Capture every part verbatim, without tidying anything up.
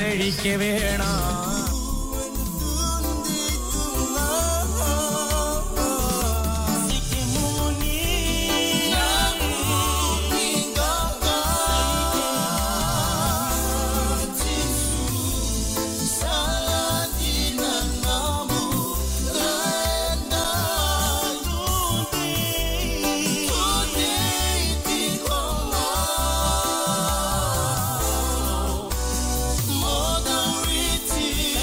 செழிக்க வேணாம். More than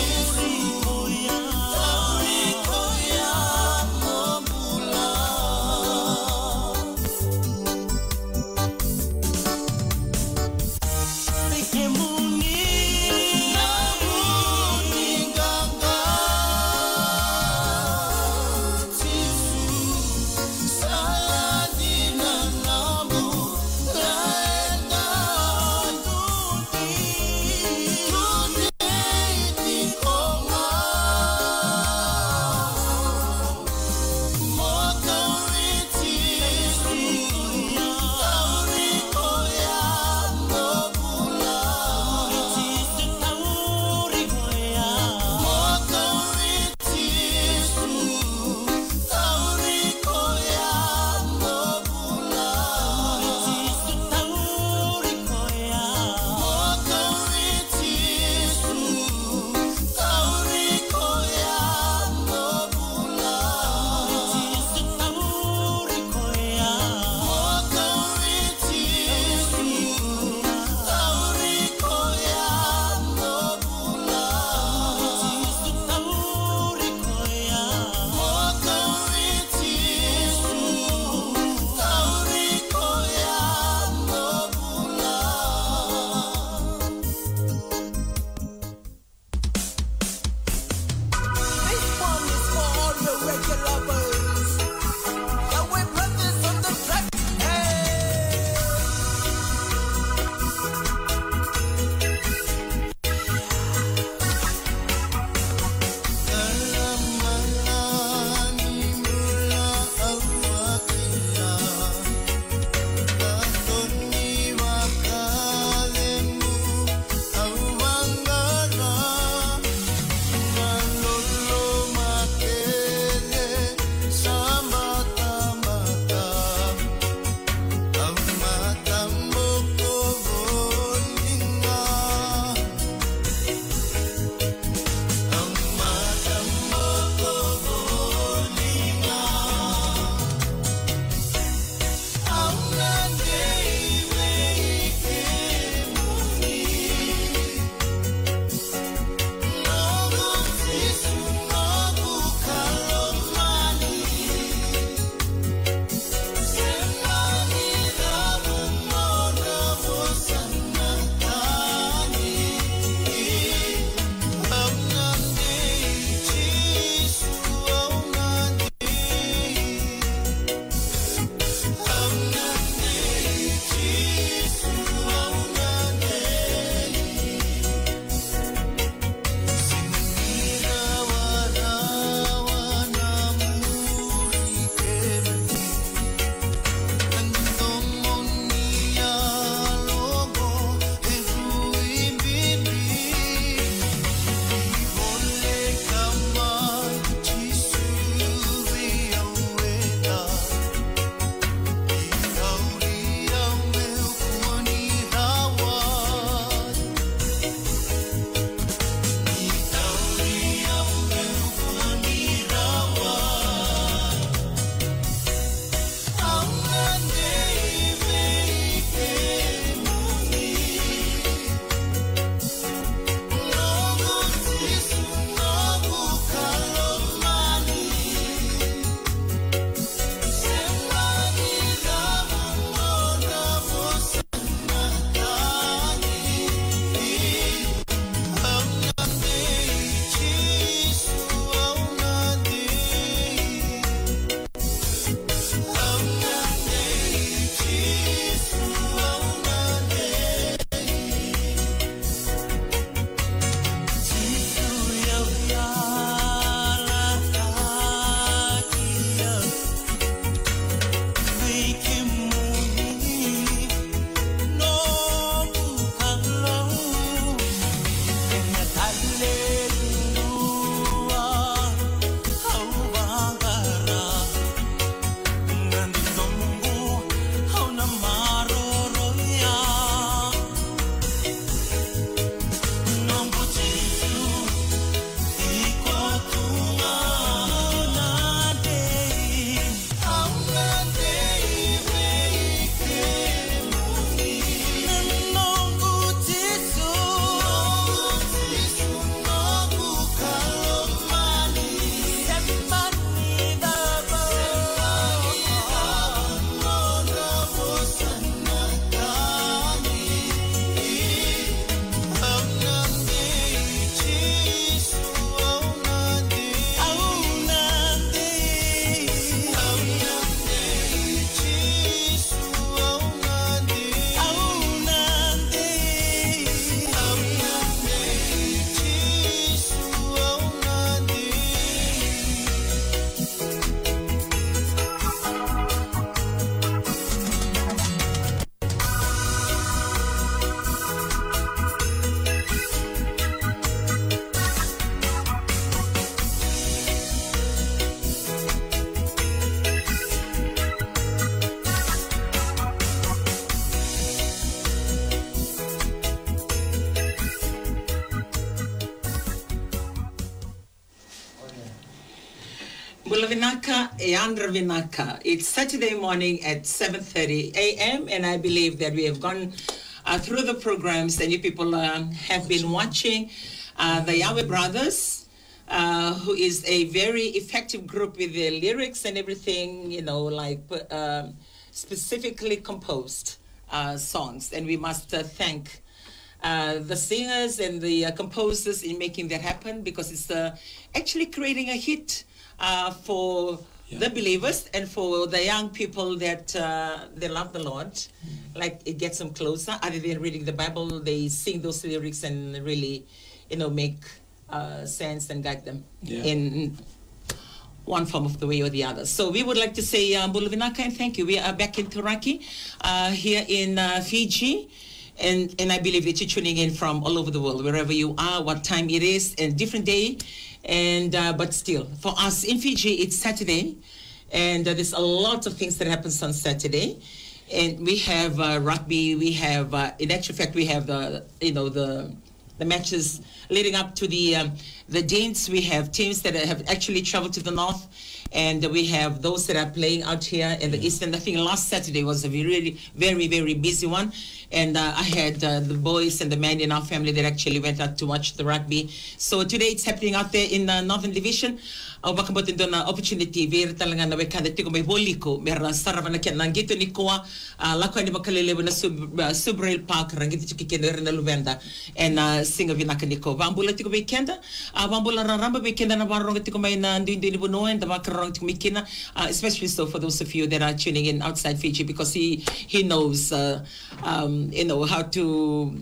Bulavinaka, Yandra Vinaka. It's Saturday morning at seven thirty a.m. and I believe that we have gone uh, through the programs and you people uh, have been watching uh, the Yahweh Brothers, uh, who is a very effective group with their lyrics and everything, you know, like uh, specifically composed uh, songs. And we must uh, thank Uh, the singers and the uh, composers in making that happen, because it's uh, actually creating a hit uh, for yeah. the believers and for the young people that uh, they love the Lord. Mm. Like it gets them closer. Other than reading the Bible, they sing those lyrics and really, you know, make uh, sense and guide them yeah. in one form of the way or the other. So we would like to say uh, Bulavinaka and thank you. We are back in Turaki uh, here in uh, Fiji. And and I believe that you're tuning in from all over the world, wherever you are, what time it is, and different day. And uh, but still, for us in Fiji, it's Saturday, and uh, there's a lot of things that happens on Saturday. And we have uh, rugby. We have, uh, in actual fact, we have the you know the the matches leading up to the um, the Danes. We have teams that have actually traveled to the north. And we have those that are playing out here in the yeah. east. And I think last Saturday was a really, very, very busy one. And uh, I had uh, the boys and the men in our family that actually went out to watch the rugby. So today it's happening out there in the Northern Division. Au baka botin do na opportunity ver talanga na wekanda tiko mai boliko mera sarava na ken ngito ni koa lako ni makalele na Subrail Park rangito tiki ken na Luvenda and singa vinaka niko vambula tiko weekenda vambula ramba weekenda na baronga tiko mai na ndindi ni bono and makarong tiko mikina, especially so for those of you that are tuning in outside Fiji, because he he knows uh, um, you know how to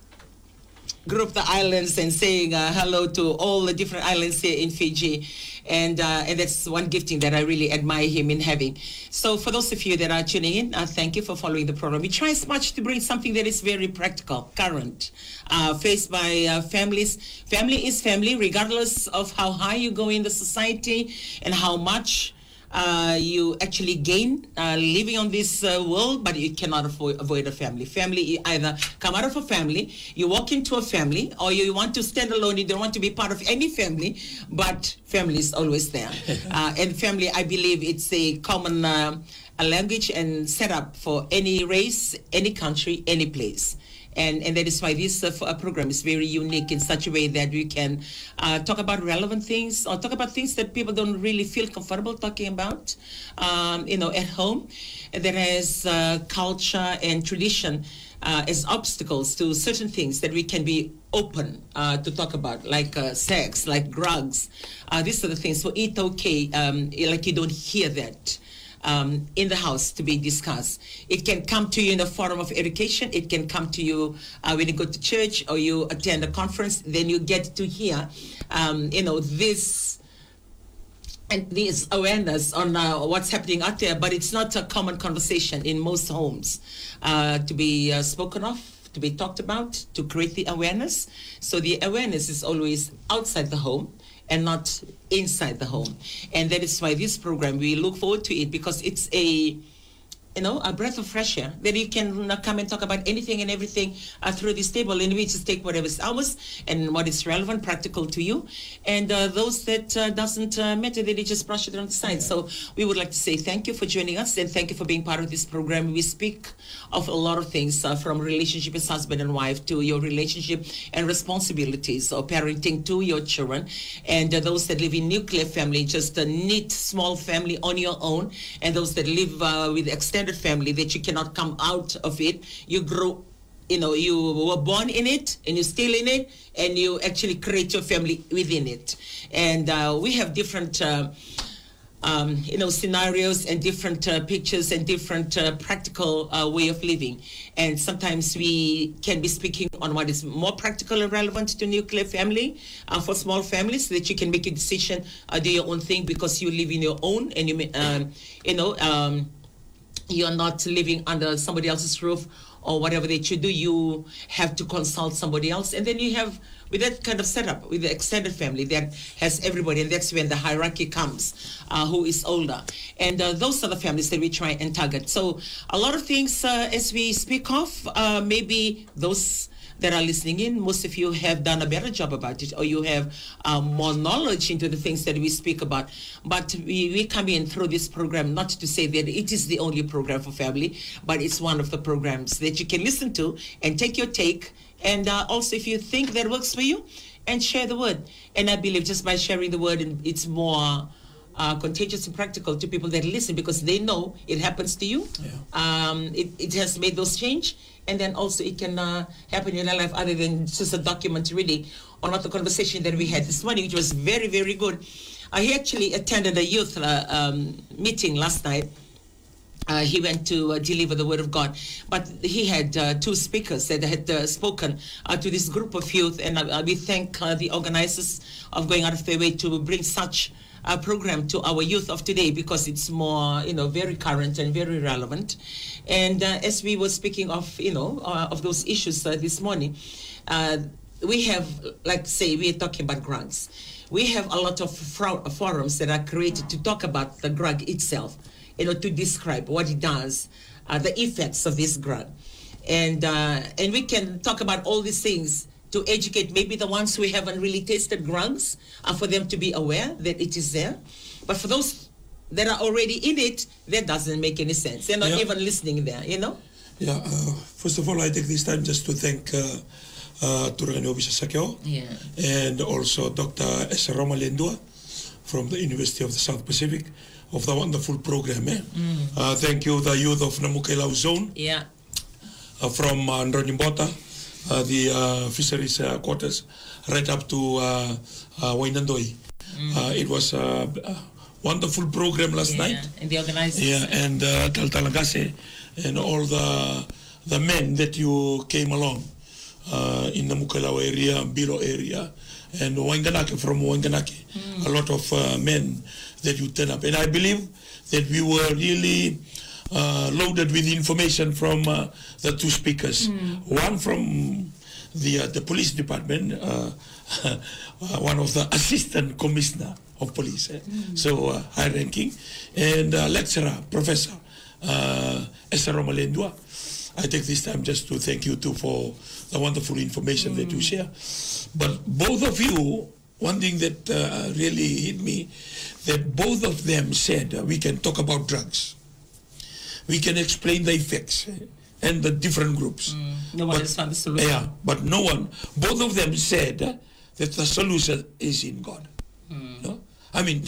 group the islands and saying uh, hello to all the different islands here in Fiji. And uh, and that's one gifting that I really admire him in having. So for those of you that are tuning in, uh, thank you for following the program. We try as much to bring something that is very practical, current, uh, faced by uh, families. Family is family, regardless of how high you go in the society and how much Uh, you actually gain uh, living on this uh, world, but you cannot avoid, avoid a family. Family, you either come out of a family, you walk into a family, or you want to stand alone, you don't want to be part of any family, but family is always there. uh, and family, I believe it's a common uh, a language and setup for any race, any country, any place. And, and that is why this uh, program is very unique in such a way that we can uh, talk about relevant things or talk about things that people don't really feel comfortable talking about, um, you know, at home. That has uh, culture and tradition uh, as obstacles to certain things that we can be open uh, to talk about, like uh, sex, like drugs. Uh, these are the things. So it's okay, um, like you don't hear that Um, in the house to be discussed. It can come to you in the form of education. It can come to you uh, when you go to church or you attend a conference. Then you get to hear, um, you know, this and this awareness on uh, what's happening out there. But it's not a common conversation in most homes uh, to be uh, spoken of, to be talked about, to create the awareness. So the awareness is always outside the home and not inside the home. And that is why this program, we look forward to it, because it's a, you know, a breath of fresh air that you can uh, come and talk about anything and everything uh, through this table, and we just take whatever is ours and what is relevant, practical to you. And uh, those that uh, doesn't uh, matter, they just brush it on the side. Yeah. So we would like to say thank you for joining us, and thank you for being part of this program. We speak of a lot of things, uh, from relationship as husband and wife to your relationship and responsibilities or parenting to your children. And uh, those that live in nuclear family, just a neat small family on your own, and those that live uh, with extended family that you cannot come out of it. You grow, you know, you were born in it and you're still in it, and you actually create your family within it. And uh, we have different uh, um, you know, scenarios and different uh, pictures and different uh, practical uh, way of living. And sometimes we can be speaking on what is more practical and relevant to nuclear family, uh, for small families, so that you can make a decision, uh, do your own thing, because you live in your own, and you, um, you know, um, you're not living under somebody else's roof or whatever that you do. You have to consult somebody else. And then you have, with that kind of setup, with the extended family that has everybody, and that's when the hierarchy comes, uh, who is older. And uh, those are the families that we try and target. So a lot of things uh, as we speak of, uh, maybe those that are listening in, most of you have done a better job about it, or you have um, more knowledge into the things that we speak about. But we, we come in through this program, not to say that it is the only program for family, but it's one of the programs that you can listen to and take your take. And uh, also, if you think that works for you, and share the word. And I believe just by sharing the word, it's more uh, contagious and practical to people that listen, because they know it happens to you. Yeah. Um, it, it has made those change. And then also it can uh, happen in your life other than just a document really on what the conversation that we had this morning, which was very, very good. I actually attended a youth uh, um, meeting last night. Uh, he went to uh, deliver the word of God, but he had uh, two speakers that had uh, spoken uh, to this group of youth, and uh, we thank uh, the organizers of going out of their way to bring such a program to our youth of today, because it's more, you know, very current and very relevant. And uh, as we were speaking of, you know, uh, of those issues uh, this morning, uh, we have, like say, we are talking about drugs. We have a lot of fro- forums that are created to talk about the drug itself, you know, to describe what it does, uh, the effects of this drug. And uh, and we can talk about all these things to educate maybe the ones who haven't really tasted drugs, uh, for them to be aware that it is there. But for those that are already in it, that doesn't make any sense. They're not Yeah. even listening there, you know? Yeah, uh, first of all, I take this time just to thank uh, uh, Turangani Obisa Sakyo, Yeah. and also Doctor Esaroma Lendua from the University of the South Pacific, of the wonderful program. Eh? Mm. Uh, thank you, the youth of Namukelau Zone, Yeah. uh, from uh, Ndronimbota, uh, the uh, fisheries uh, quarters, right up to uh, uh, Wainandoi. Mm. Uh, it was a, a wonderful program last Yeah. night. And the organizers. Yeah, and uh, Taltalagase and all the the men that you came along uh, in the Mukelau area, Biro area, and Wanganake, from Wanganake, Mm. a lot of uh, men that you turn up. And I believe that we were really uh, loaded with information from uh, the two speakers. Mm. One from the uh, the police department, uh, uh, one of the assistant commissioner of police, eh? Mm. So uh, high ranking, and uh, lecturer, professor, uh, Esaroma Lendua. I take this time just to thank you too for the wonderful information Mm. that you share. But both of you, one thing that uh, really hit me, that both of them said uh, we can talk about drugs. We can explain the effects eh, and the different groups. Mm. No one But- has found the solution. Yeah, but no one, both of them said uh, that the solution is in God. Mm. No? I mean,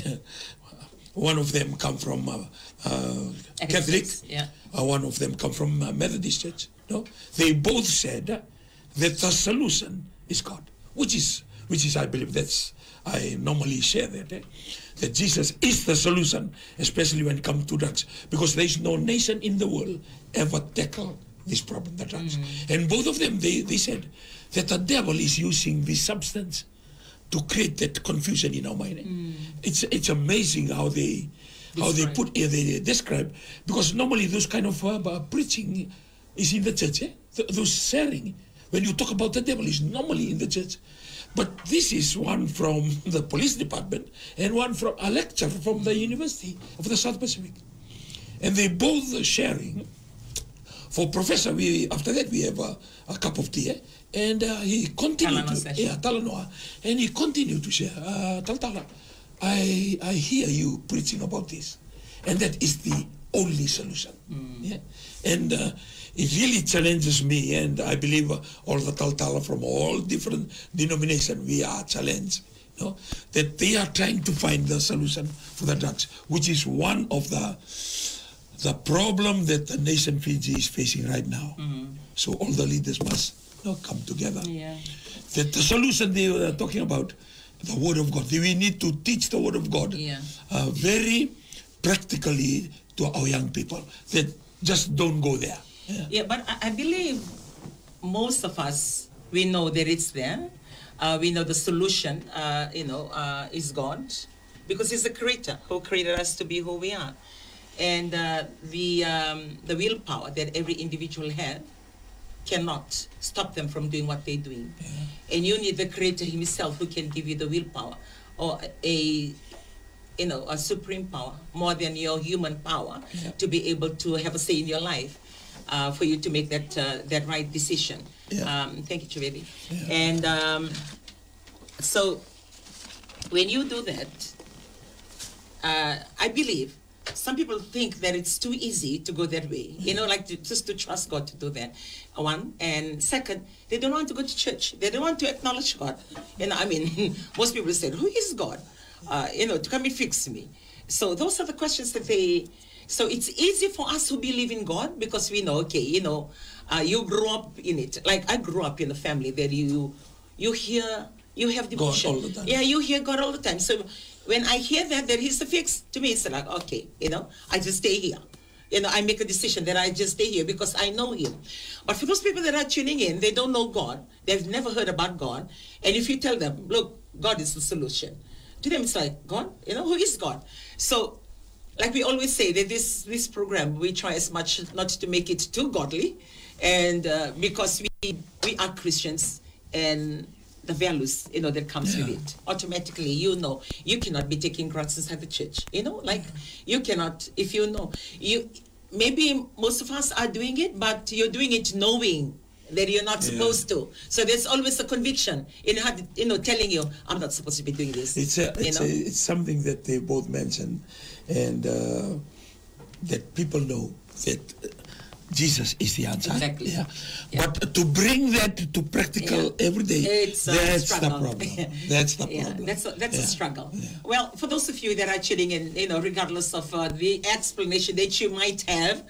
one of them come from uh, uh, Catholic, Yeah. uh, one of them come from uh, Methodist Church. No, they both said uh, that the solution is God, which is which is I believe that's I normally share that eh? that Jesus is the solution, especially when it comes to drugs, because there is no nation in the world ever tackle this problem, the drugs. Mm. And both of them they, they said that the devil is using this substance to create that confusion in our mind. Mm. It's it's amazing how they how they Describe. put uh, they describe, because normally those kind of uh, uh, preaching is in the church. Eh? Th- those sharing when you talk about the devil is normally in the church, but this is one from the police department and one from a lecturer from the University of the South Pacific, and they both sharing. For Professor, we after that we have a, a cup of tea, eh? And uh, he continued Talanoa to session. yeah Talanoa, and he continued to share. Uh, Taltala, I I hear you preaching about this, and that is the only solution. Yeah, and uh, it really challenges me, and I believe uh, all the Taltala from all different denominations we are challenged. You know, that they are trying to find the solution for the drugs, which is one of the the problem that the nation Fiji is facing right now. Mm. So all the leaders must you know, come together. Yeah. That the solution they were talking about, the Word of God. We need to teach the Word of God Yeah. uh, very practically to our young people. That just don't go there. Yeah. Yeah, but I, I believe most of us, we know that it's there. Uh, we know the solution, uh, you know, uh, is God, because He's the Creator who created us to be who we are. And uh, the um, the willpower that every individual has cannot stop them from doing what they're doing. And you need the Creator Himself who can give you the willpower, or a you know a supreme power more than your human power Yeah. to be able to have a say in your life. uh, for you to make that uh, that right decision. Yeah. Um, thank you, Chivedi. Yeah. And um, so when you do that, uh, I believe some people think that it's too easy to go that way. You know, like to, just to trust God to do that. One. And second, they don't want to go to church. They don't want to acknowledge God. You know, I mean, most people say, who is God? Uh, you know, to come and fix me. So those are the questions that they... So it's easy for us who believe in God because we know, okay, you know, uh, you grew up in it. Like I grew up in a family that you you hear, you have devotion. God all the time. Yeah, you hear God all the time. So when I hear that, that He's the fix, to me it's like, okay, you know, I just stay here. You know, I make a decision that I just stay here because I know Him. But for those people that are tuning in, they don't know God. They've never heard about God. And if you tell them, look, God is the solution. To them, it's like, God? You know, who is God? So, like we always say, that this, this program, we try as much not to make it too godly. And uh, because we, we are Christians and the values, you know, that comes Yeah. with it. Automatically, you know, you cannot be taking grants inside the church. You know, like you cannot, if you know, you maybe most of us are doing it, but you're doing it knowing that you're not Yeah. supposed to. So there's always a conviction in how, you know, telling you, I'm not supposed to be doing this. It's a, you it's, know? a, it's something that they both mentioned, and uh, that people know that uh, Jesus is the answer. Exactly. Yeah. Yeah. But to bring that to practical Yeah. every day, It's a that's the struggle. problem. That's the Yeah, problem. that's a, that's Yeah. a struggle. Yeah. Well, for those of you that are tuning in, you know, regardless of uh, the explanation that you might have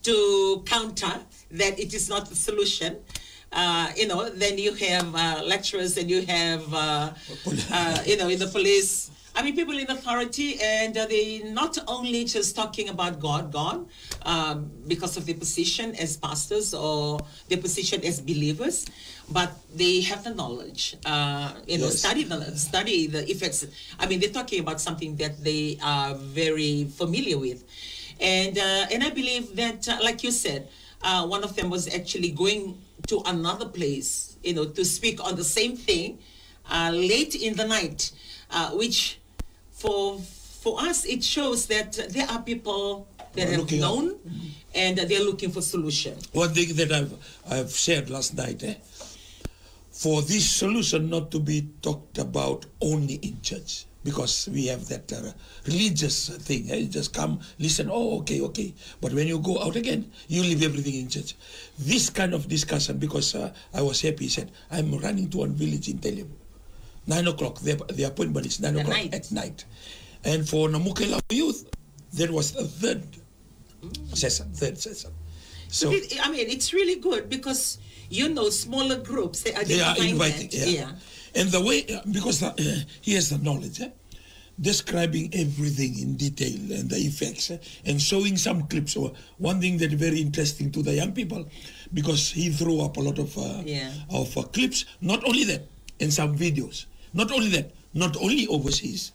to counter that it is not the solution, uh, you know, then you have uh, lecturers and you have, uh, uh, you know, in the police. I mean, people in authority, and uh, they not only just talking about God, God, um, because of their position as pastors or their position as believers, but they have the knowledge, uh, you know, Yes. study the study the effects. I mean, they're talking about something that they are very familiar with, and uh, and I believe that, uh, like you said, uh, one of them was actually going to another place, you know, to speak on the same thing, uh, late in the night, uh, which. For for us, it shows that there are people that Are have looking up. known, and they're looking for solution. One thing that I've I've shared last night, eh, for this solution not to be talked about only in church, because we have that uh, religious thing. Eh? You just come, listen, oh, okay, okay. But when you go out again, you leave everything in church. This kind of discussion, because uh, I was happy, he said, I'm running to one village in Telem. Nine o'clock, the, the appointment is nine At o'clock night. at night. And for Namukela youth, there was a third session, third session. So It- I mean, it's really good because you know smaller groups they are, they are behind inviting, that. yeah. And the way, uh, because uh, he has the knowledge, eh? Describing everything in detail and the effects, eh? And showing some clips. So one thing that is very interesting to the young people, because he threw up a lot of uh, Yeah. of uh, clips. Not only that, and some videos. Not only that, not only overseas.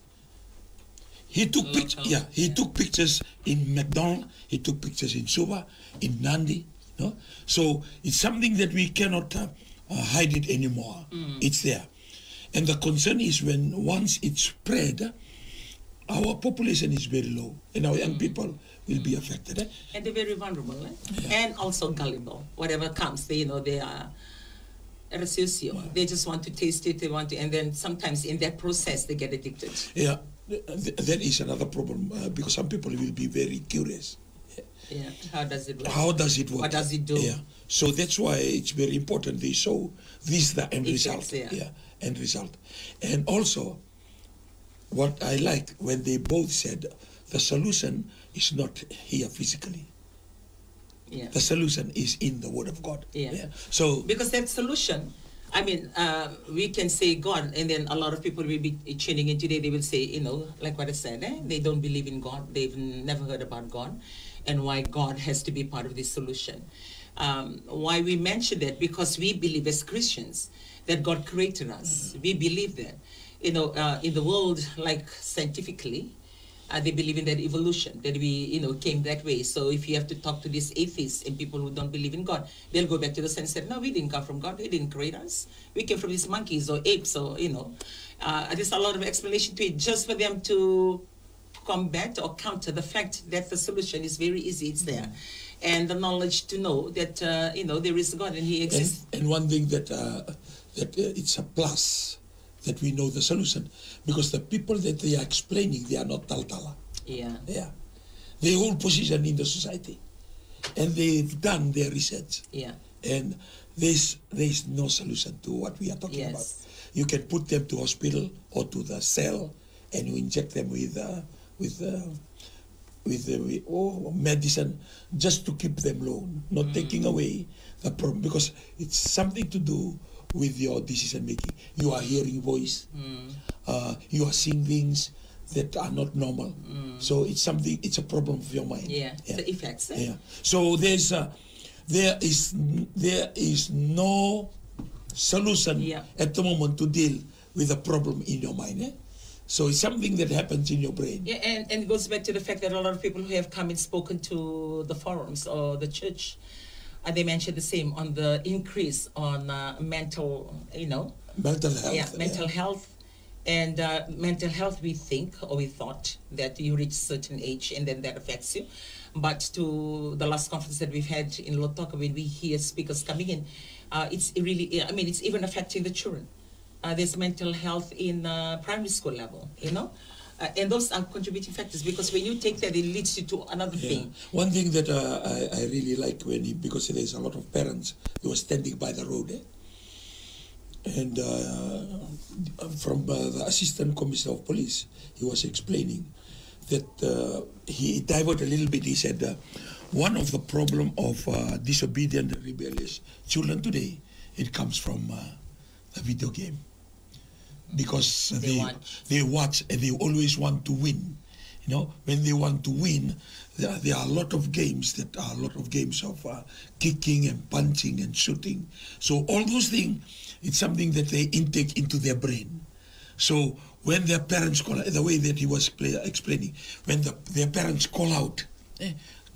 He took Local, pictures. Yeah, he yeah. took pictures in McDonald. He took pictures in Suva, in Nandi. No, so it's something that we cannot uh, uh, hide it anymore. It's there, and the concern is when once it's spread, our population is very low, and our young people will be affected. Eh? And they're very vulnerable, eh? And also gullible. Whatever comes, they you know they are. Resucio. They just want to taste it. They want to, and then sometimes in that process they get addicted. Yeah, th- th- that is another problem uh, because some people will be very curious. Yeah. How does it work? How does it work? What does it do? Yeah. So that's why it's very important they show this the end Effects, result. yeah. end result. And also, what I like when they both said the solution is not here physically. Yeah. The solution is in the Word of God. Yeah. So Because that solution, I mean, uh, we can say God, and then a lot of people will be tuning in today. They will say, you know, like what I said, eh? They don't believe in God. They've never heard about God, and why God has to be part of this solution. Um, why we mention that? Because we believe as Christians that God created us. We believe that, you know, uh, in the world, like scientifically, Uh, they believe in that evolution, that we, you know, came that way. So if you have to talk to these atheists and people who don't believe in God, they'll go back to the sense and say, no, we didn't come from God. He didn't create us. We came from these monkeys or apes or, you know. Uh, there's a lot of explanation to it just for them to combat or counter the fact that the solution is very easy. It's there. and the knowledge to know that, uh, you know, there is God and He And, exists. and one thing that uh, that uh, it's a plus that we know the solution, because the people that they are explaining, they are not taltala. Yeah. Yeah, they hold position in the society, and they've done their research. Yeah. And there's there's no solution to what we are talking Yes. about. You can put them to hospital or to the cell, and you inject them with uh, with uh, with, uh, with oh, medicine just to keep them low, not Mm. taking away the problem, because it's something to do with your decision making. You are hearing voice, Mm. uh, you are seeing things that are not normal. Mm. So it's something. It's a problem of your mind. Yeah. The effects. Eh? Yeah. So there's uh, there is there is no solution Yeah. at the moment to deal with a problem in your mind. Eh? So it's something that happens in your brain. Yeah, and, and it goes back to the fact that a lot of people who have come and spoken to the forums or the church, uh, they mentioned the same on the increase on uh, mental, you know, Mental health. yeah, mental health. And uh, mental health, we think or we thought that you reach a certain age and then that affects you. But to the last conference that we've had in Lotoka, when we hear speakers coming in, uh, it's really, I mean, it's even affecting the children. Uh, there's mental health in uh, primary school level, you know? Uh, and those are contributing factors, because when you take that, it leads you to another Yeah. thing. One thing that uh, I, I really like when he, because there's a lot of parents who were standing by the road, eh? And uh, from uh, the assistant commissioner of police, he was explaining that uh, he diverted a little bit. He said uh, one of the problem of uh, disobedient and rebellious children today, it comes from uh, the video game, because They they watch. they watch and they always want to win. You know, when they want to win, there, there are a lot of games that are a lot of games of uh, kicking and punching and shooting. So all those things, it's something that they intake into their brain. So when their parents call, the way that he was play, explaining, when the, their parents call out, eh,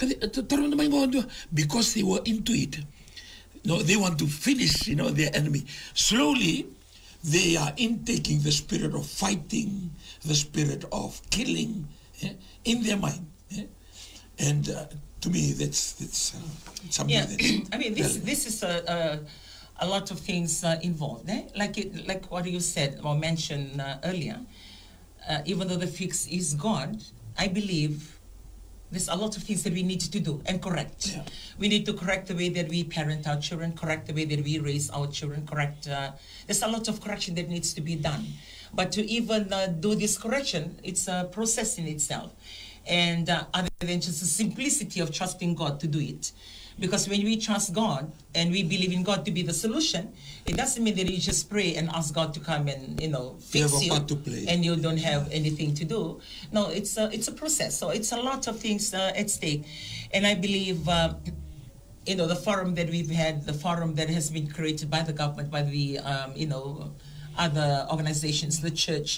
because they were into it, no, they want to finish, you know, their enemy. Slowly, they are intaking the spirit of fighting, the spirit of killing, eh, in their mind. Eh? And uh, to me, that's that's uh, something Yeah, that's I mean, this relevant. this is a, a, a lot of things uh, involved. Eh? Like it, like what you said or mentioned uh, earlier. Uh, even though the fix is God, I believe there's a lot of things that we need to do and correct. Yeah. We need to correct the way that we parent our children, correct the way that we raise our children, correct. Uh, there's a lot of correction that needs to be done. But to even uh, do this correction, it's a process in itself. And uh, other than just the simplicity of trusting God to do it. Because when we trust God and we believe in God to be the solution, it doesn't mean that you just pray and ask God to come and, you know, fix have a you part to play. and you don't have anything to do. No, it's a, it's a process. So it's a lot of things uh, at stake. And I believe, uh, you know, the forum that we've had, the forum that has been created by the government, by the, um, you know, other organizations, the church,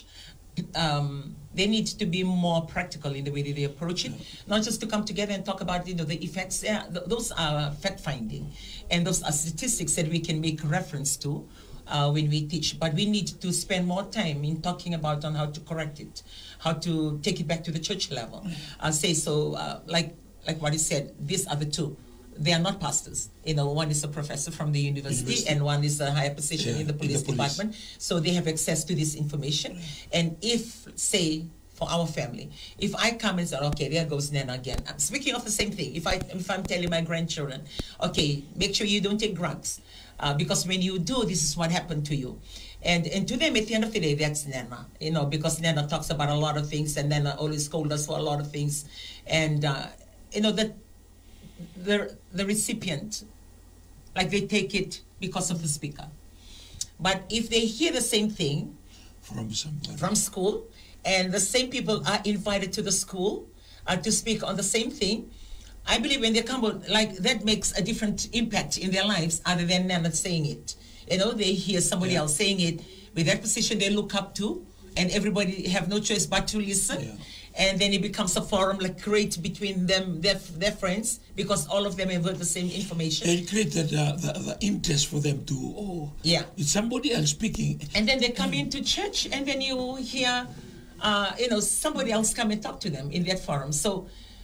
um, they need to be more practical in the way that they approach it, not just to come together and talk about, you know, the effects. Yeah, th those are fact-finding, and those are statistics that we can make reference to uh, when we teach. But we need to spend more time in talking about on how to correct it, how to take it back to the church level. I'll say so, uh, like like what he said. These are the two. They are not pastors. You know, one is a professor from the university, University. and one is a higher position Yeah, in the in the police police. department. So they have access to this information. And if, say, for our family, if I come and say, okay, there goes Nana again. I'm speaking of the same thing. If I if I'm telling my grandchildren, okay, make sure you don't take drugs, uh, because when you do, this is what happened to you. And and to them, at the end of the day, that's Nana, you know, because Nana talks about a lot of things, and Nana always scolds us for a lot of things, and uh, you know that. The, the recipient, like they take it because of the speaker. But if they hear the same thing from somebody. from school, and the same people are invited to the school uh, to speak on the same thing, I believe when they come out, like that makes a different impact in their lives other than them saying it. You know, they hear somebody Yeah. else saying it with that position they look up to, and everybody have no choice but to listen. Yeah. And then it becomes a forum like create between them, their, their friends, because all of them have heard the same information. And created uh, the, the interest for them to, oh, Yeah. it's somebody else speaking. And then they come into church, and then you hear, uh, you know, somebody else come and talk to them in that forum. So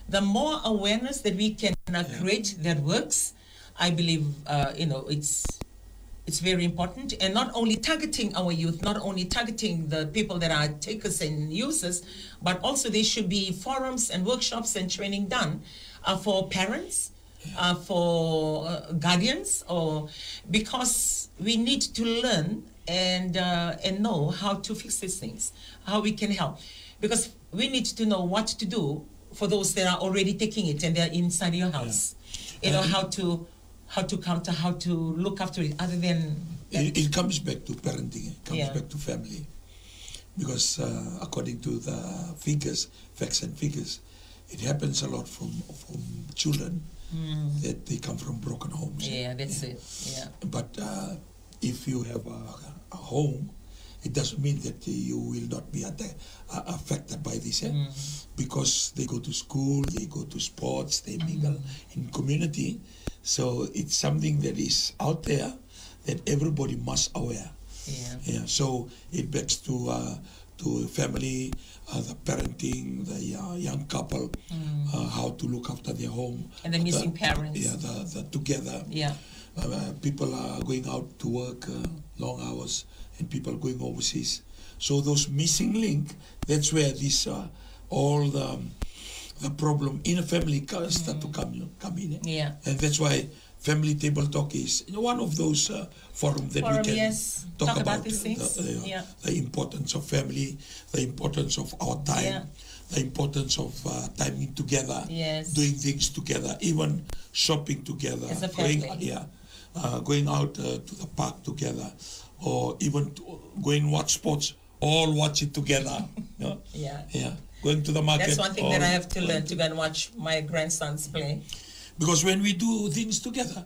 the more awareness that we can uh, create that works, I believe, uh, you know, it's it's very important. And not only targeting our youth, not only targeting the people that are takers and users, but also there should be forums and workshops and training done uh, for parents, uh, for uh, guardians, or because we need to learn and uh, and know how to fix these things, how we can help, because we need to know what to do for those that are already taking it and they're inside your house. Yeah. You know, how to how to counter, how to look after it, other than it, it comes back to parenting, it comes Yeah. back to family, because uh, according to the figures, facts and figures, it happens a lot from from children Mm. that they come from broken homes. Yeah, that's it. Yeah. But uh, if you have a, a home, it doesn't mean that you will not be atta- uh, affected by this, eh? Mm. Because they go to school, they go to sports, they mingle in community. So it's something that is out there that everybody must aware. Yeah. Yeah. So it backs to uh, to family, uh, the parenting, the uh, young couple, Mm. uh, how to look after their home. And the missing parents. Yeah, the, the together. Yeah. Uh, people are going out to work uh, long hours, and people going overseas. So those missing link, that's where this uh, all the, the problem in a family ca- start to come come in. eh? Yeah. And that's why family table talk is one of those uh, forums that Forum, we can yes. talk, Talk about about, these uh, things. the, uh, Yeah. the importance of family, the importance of our time, Yeah. the importance of uh, timing together, Yes. doing things together, even shopping together, As a going, family. yeah, uh, going out uh, to the park together, or even to going watch sports, all watch it together. You know? Yeah. Yeah, going to the market. That's one thing all that I have to going learn, to go and watch my grandsons play. Because when we do things together,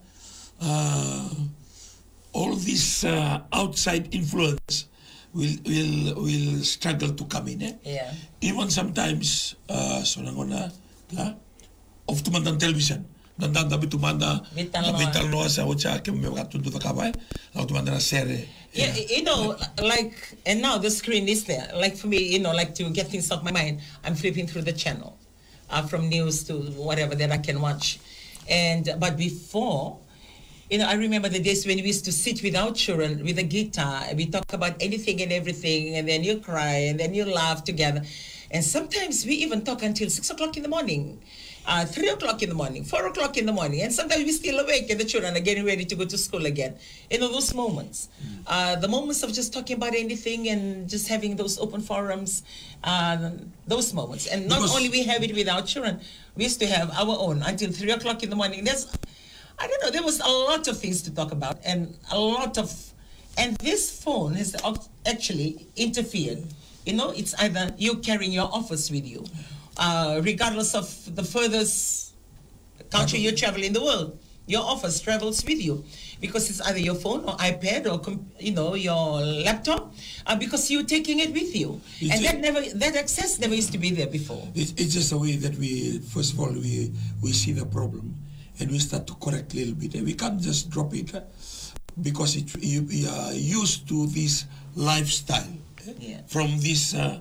uh, all this uh, outside influence will will will struggle to come in. Eh? Yeah. Even sometimes, uh, so nangona, la, of tumandang television, nandang tabi tumanda, Vital Noa. vital noa sa ocha ke me watundu ta kabay, na tumanda na sere. Yeah, you know, like, and now the screen is there. Like for me, you know, like to get things off my mind, I'm flipping through the channel, uh, from news to whatever that I can watch. And, but before, you know, I remember the days when we used to sit with our children with a guitar, and we talk about anything and everything, and then you cry, and then you laugh together. And sometimes we even talk until six o'clock in the morning. Uh, three o'clock in the morning, four o'clock in the morning, and sometimes we're still awake and the children are getting ready to go to school again. You know, those moments. Mm. Uh, the moments of just talking about anything and just having those open forums, uh, those moments. And not Because- only we have it with our children, we used to have our own until three o'clock in the morning. There's, I don't know, there was a lot of things to talk about and a lot of, and this phone has actually interfered. You know, it's either you carrying your office with you, Uh, regardless of the furthest country you travel in the world, your office travels with you, because it's either your phone or iPad or com- you know, your laptop, uh, because you're taking it with you, It's and a- that never, that access never used to be there before. It's, it's just a way that we, first of all, we we see the problem, and we start to correct a little bit. And we can't just drop it, uh, because it, you, we are used to this lifestyle, eh, Yeah. from this uh,